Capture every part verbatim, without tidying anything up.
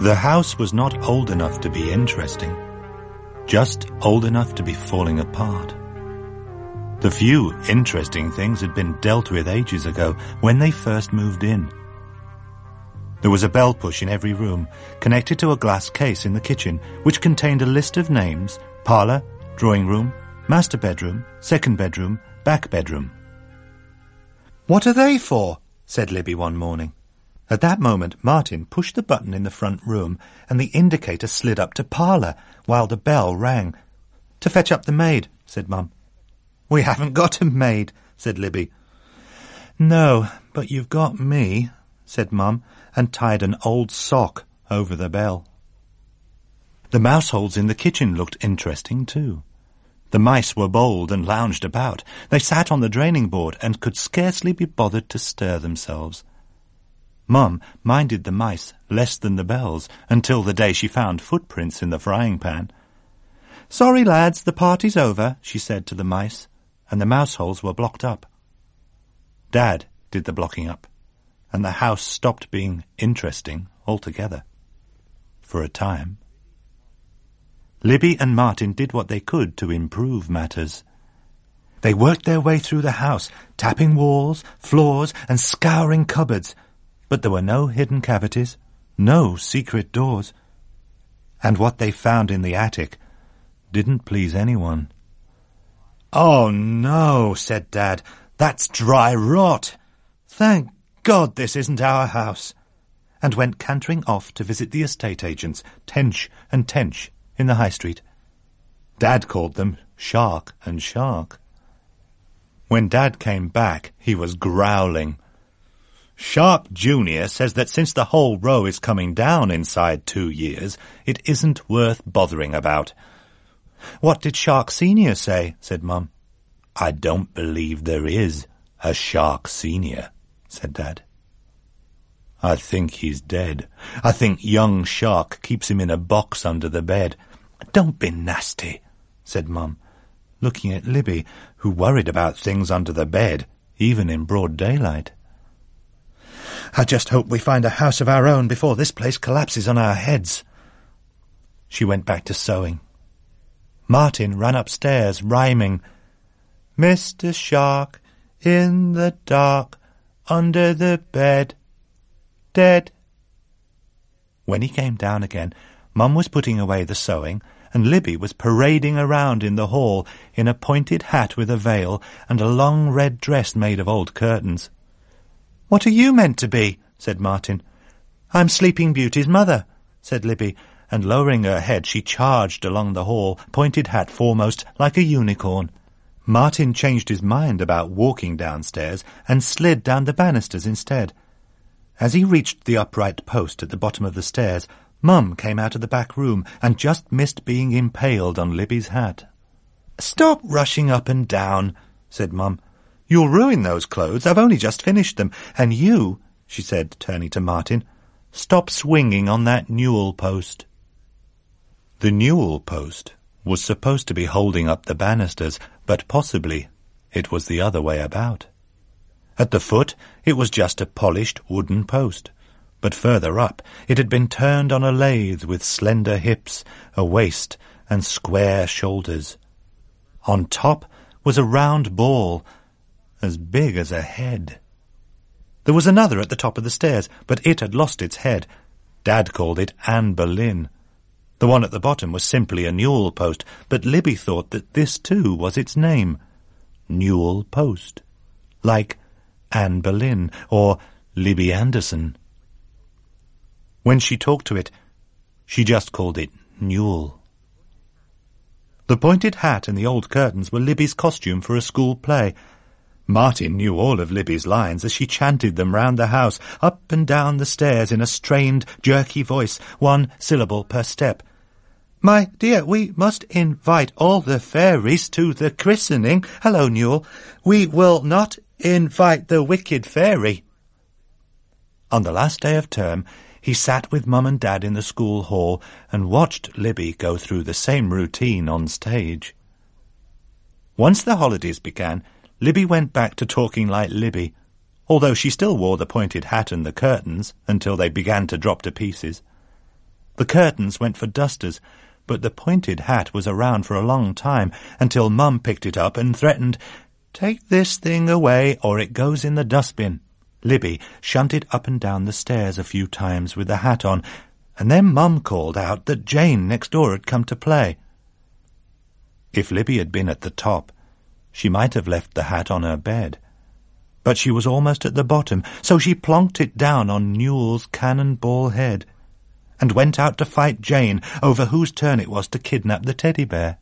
The house was not old enough to be interesting, just old enough to be falling apart. The few interesting things had been dealt with ages ago when they first moved in. There was a bell push in every room, connected to a glass case in the kitchen, which contained a list of names: parlour, drawing room, master bedroom, second bedroom, back bedroom. "What are they for?" said Libby one morning. At that moment, Martin pushed the button in the front room, and the indicator slid up to parlour, while the bell rang. "To fetch up the maid," said Mum. "We haven't got a maid," said Libby. "No, but you've got me," said Mum, and tied an old sock over the bell. The mouse holes in the kitchen looked interesting too. The mice were bold and lounged about. They sat on the draining board and could scarcely be bothered to stir themselves. Mum minded the mice less than the bells until the day she found footprints in the frying pan. "Sorry, lads, the party's over," she said to the mice, and the mouse holes were blocked up. Dad did the blocking up, and the house stopped being interesting altogether. For a time. Libby and Martin did what they could to improve matters. They worked their way through the house, tapping walls, floors, and scouring cupboards, but there were no hidden cavities, no secret doors. And what they found in the attic didn't please anyone. "Oh, no," said Dad, "that's dry rot. Thank God this isn't our house," and went cantering off to visit the estate agents, Tench and Tench, in the High Street. Dad called them Shark and Shark. When Dad came back, he was growling. "Shark Junior says that since the whole row is coming down inside two years, it isn't worth bothering about." "What did Shark Senior say?" said Mum. "I don't believe there is a Shark Senior," said Dad. "I think he's dead. I think young Shark keeps him in a box under the bed." "Don't be nasty," said Mum, looking at Libby, who worried about things under the bed, even in broad daylight. "I just hope we find a house of our own before this place collapses on our heads." She went back to sewing. Martin ran upstairs, rhyming, "Mister Shark, in the dark, under the bed, dead." When he came down again, Mum was putting away the sewing, and Libby was parading around in the hall in a pointed hat with a veil and a long red dress made of old curtains. "What are you meant to be?" said Martin. "I'm Sleeping Beauty's mother," said Libby, and lowering her head she charged along the hall, pointed hat foremost, like a unicorn. Martin changed his mind about walking downstairs and slid down the banisters instead. As he reached the upright post at the bottom of the stairs, Mum came out of the back room and just missed being impaled on Libby's hat. "Stop rushing up and down," said Mum. "You'll ruin those clothes. I've only just finished them. And you," she said, turning to Martin, "stop swinging on that newel post." The newel post was supposed to be holding up the banisters, but possibly it was the other way about. At the foot it was just a polished wooden post, but further up it had been turned on a lathe with slender hips, a waist, and square shoulders. On top was a round ball, as big as a head. There was another at the top of the stairs, but it had lost its head. Dad called it Anne Boleyn. The one at the bottom was simply a newel post, but Libby thought that this too was its name. Newel Post. Like Anne Boleyn or Libby Anderson. When she talked to it, she just called it Newel. The pointed hat and the old curtains were Libby's costume for a school play. Martin knew all of Libby's lines as she chanted them round the house, up and down the stairs in a strained, jerky voice, one syllable per step. "My dear, we must invite all the fairies to the christening. Hello, Newell. We will not invite the wicked fairy." On the last day of term, he sat with Mum and Dad in the school hall and watched Libby go through the same routine on stage. Once the holidays began, Libby went back to talking like Libby, although she still wore the pointed hat and the curtains until they began to drop to pieces. The curtains went for dusters, but the pointed hat was around for a long time, until Mum picked it up and threatened, "Take this thing away, or it goes in the dustbin." Libby shunted up and down the stairs a few times with the hat on, and then Mum called out that Jane next door had come to play. If Libby had been at the top, she might have left the hat on her bed. But she was almost at the bottom, so she plonked it down on Newell's cannonball head, and went out to fight Jane over whose turn it was to kidnap the teddy bear.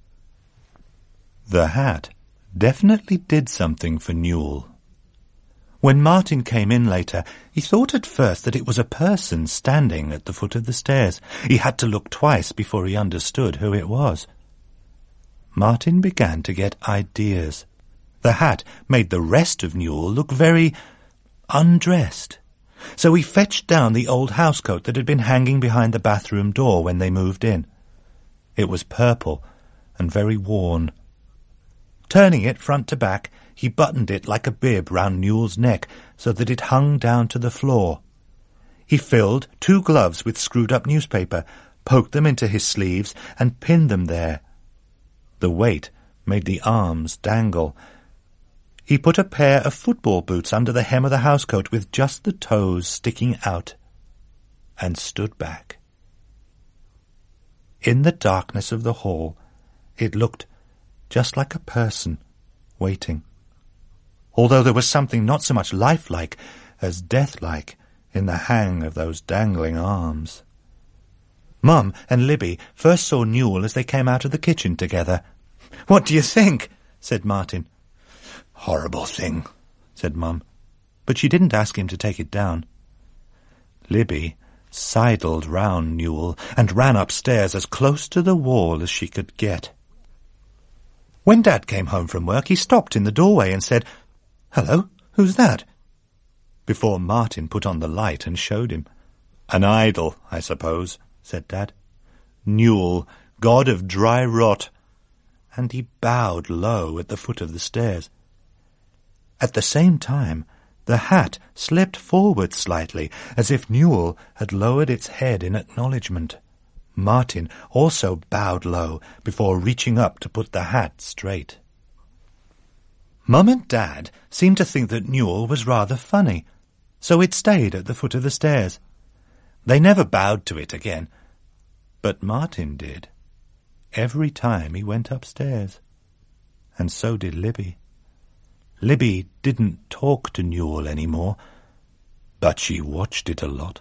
The hat definitely did something for Newell. When Martin came in later, he thought at first that it was a person standing at the foot of the stairs. He had to look twice before he understood who it was. Martin began to get ideas. The hat made the rest of Newell look very undressed. So he fetched down the old housecoat that had been hanging behind the bathroom door when they moved in. It was purple and very worn. Turning it front to back, he buttoned it like a bib round Newell's neck so that it hung down to the floor. He filled two gloves with screwed-up newspaper, poked them into his sleeves, and pinned them there. The weight made the arms dangle. He put a pair of football boots under the hem of the housecoat with just the toes sticking out, and stood back. In the darkness of the hall, it looked just like a person waiting, although there was something not so much lifelike as deathlike in the hang of those dangling arms. Mum and Libby first saw Newell as they came out of the kitchen together. "What do you think?" said Martin. "Horrible thing," said Mum, but she didn't ask him to take it down. Libby sidled round Newell and ran upstairs as close to the wall as she could get. When Dad came home from work, he stopped in the doorway and said, "Hello, who's that?" Before Martin put on the light and showed him. "An idol, I suppose," said Dad. "Newell, god of dry rot." And he bowed low at the foot of the stairs. At the same time, the hat slipped forward slightly, as if Newell had lowered its head in acknowledgment. Martin also bowed low before reaching up to put the hat straight. Mum and Dad seemed to think that Newell was rather funny, so it stayed at the foot of the stairs. They never bowed to it again, but Martin did, every time he went upstairs, and so did Libby. Libby didn't talk to Newell any more, but she watched it a lot.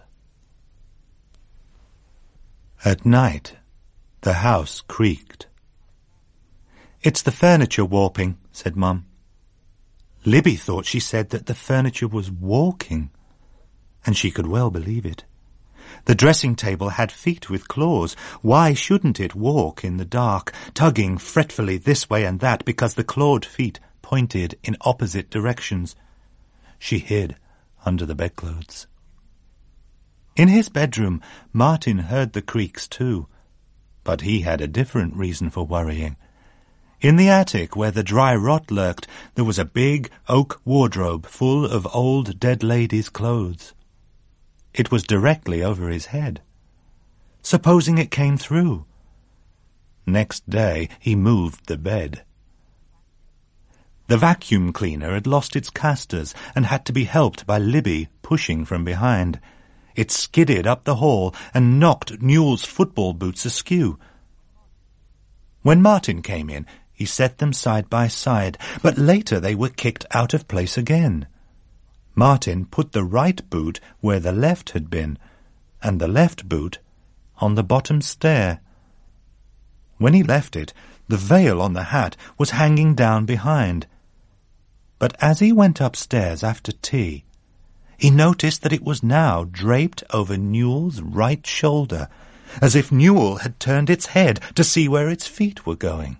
At night, the house creaked. "It's the furniture warping," said Mum. Libby thought she said that the furniture was walking, and she could well believe it. The dressing table had feet with claws. Why shouldn't it walk in the dark, tugging fretfully this way and that because the clawed feet pointed in opposite directions? She hid under the bedclothes. In his bedroom, Martin heard the creaks too, but he had a different reason for worrying. In the attic, where the dry rot lurked, there was a big oak wardrobe full of old dead ladies' clothes. It was directly over his head. Supposing it came through? Next day he moved the bed. The vacuum cleaner had lost its casters and had to be helped by Libby pushing from behind. It skidded up the hall and knocked Newell's football boots askew. When Martin came in, he set them side by side, but later they were kicked out of place again. Martin put the right boot where the left had been, and the left boot on the bottom stair. When he left it, the veil on the hat was hanging down behind. But as he went upstairs after tea, he noticed that it was now draped over Newell's right shoulder, as if Newell had turned its head to see where its feet were going.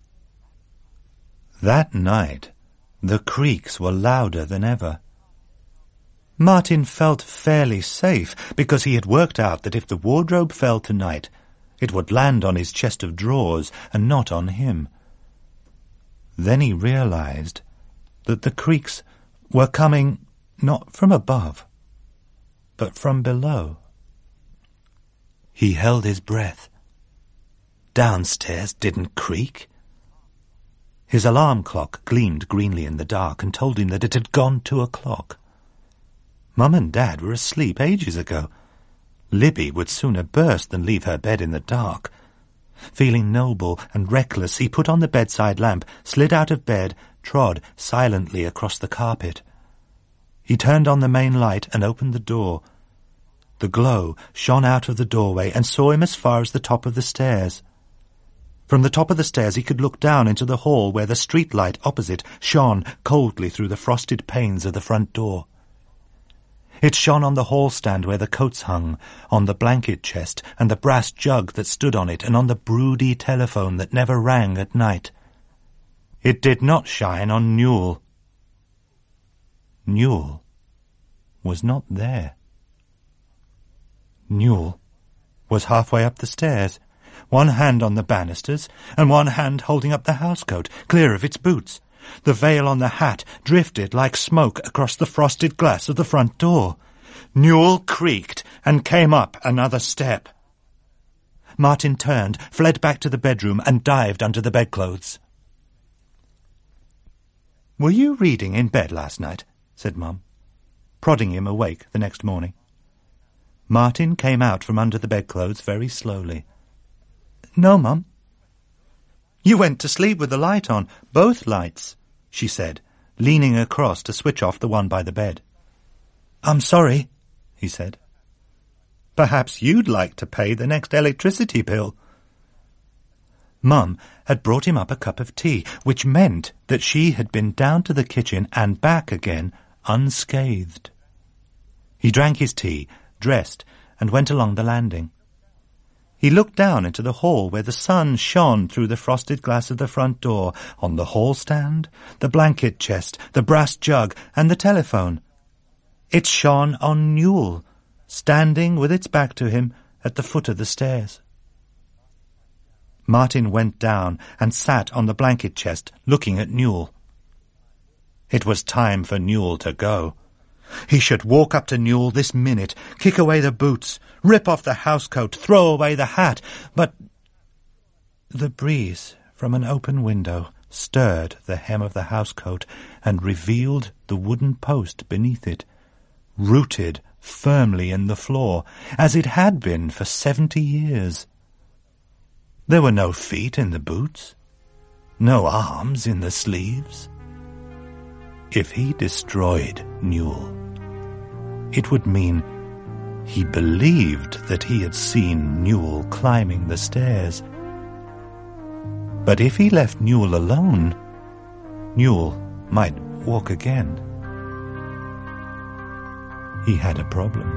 That night, the creaks were louder than ever. Martin felt fairly safe because he had worked out that if the wardrobe fell tonight, it would land on his chest of drawers and not on him. Then he realized that the creaks were coming not from above, but from below. He held his breath. Downstairs didn't creak. His alarm clock gleamed greenly in the dark and told him that it had gone two o'clock. Mum and Dad were asleep ages ago. Libby would sooner burst than leave her bed in the dark. Feeling noble and reckless, he put on the bedside lamp, slid out of bed, trod silently across the carpet. He turned on the main light and opened the door. The glow shone out of the doorway and saw him as far as the top of the stairs. From the top of the stairs he could look down into the hall where the street light opposite shone coldly through the frosted panes of the front door. It shone on the hall stand where the coats hung, on the blanket chest and the brass jug that stood on it, and on the broody telephone that never rang at night. It did not shine on Newell. Newell was not there. Newell was halfway up the stairs, one hand on the banisters and one hand holding up the housecoat, clear of its boots. The veil on the hat drifted like smoke across the frosted glass of the front door. Newell creaked and came up another step. Martin turned, fled back to the bedroom and dived under the bedclothes. "Were you reading in bed last night?" said Mum, prodding him awake the next morning. Martin came out from under the bedclothes very slowly. "No, Mum." "You went to sleep with the light on, both lights," she said, leaning across to switch off the one by the bed. "I'm sorry," he said. "Perhaps you'd like to pay the next electricity bill." Mum had brought him up a cup of tea, which meant that she had been down to the kitchen and back again unscathed. He drank his tea, dressed, and went along the landing. He looked down into the hall where the sun shone through the frosted glass of the front door, on the hall stand, the blanket chest, the brass jug, and the telephone. It shone on Newell, standing with its back to him at the foot of the stairs. Martin went down and sat on the blanket chest, looking at Newell. It was time for Newell to go. He should walk up to Newell this minute, kick away the boots, rip off the housecoat, throw away the hat, but the breeze from an open window stirred the hem of the housecoat and revealed the wooden post beneath it, rooted firmly in the floor, as it had been for seventy years. There were no feet in the boots, no arms in the sleeves. If he destroyed Newell, it would mean he believed that he had seen Newell climbing the stairs. But if he left Newell alone, Newell might walk again. He had a problem.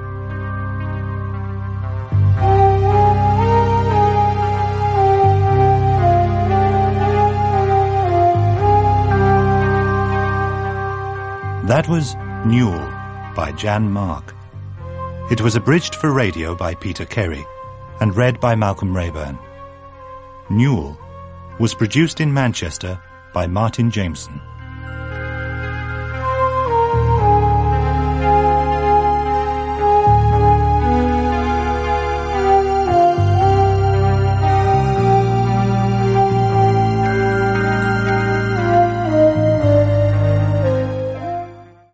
That was Newell by Jan Mark. It was abridged for radio by Peter Carey and read by Malcolm Rayburn. Newell was produced in Manchester by Martin Jameson.